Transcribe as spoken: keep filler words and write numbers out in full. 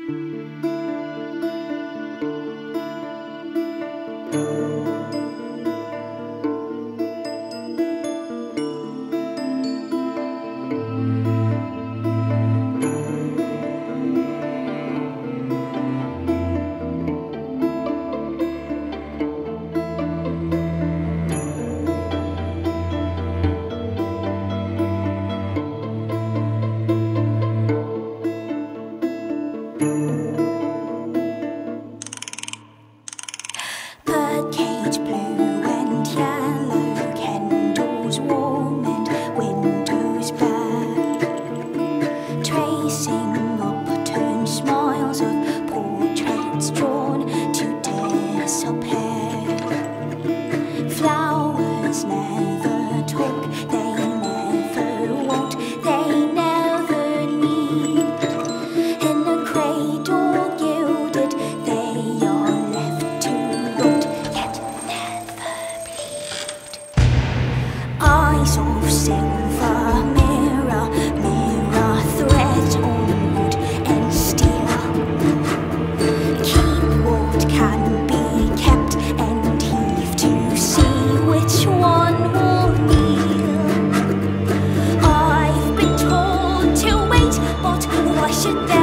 Birdcage blue and yellow, candles warm and windows black, tracing upturned smiles of portraits drawn to disappear. Flowers never talk, they never want, they never need. In a cradle gilded, they are left to rot, yet never bleed. Eyes of silver, mirror, mirror, threads on wood and steel. Keep what can be kept and heave to see which one will kneel. I've been told to wait, but why should there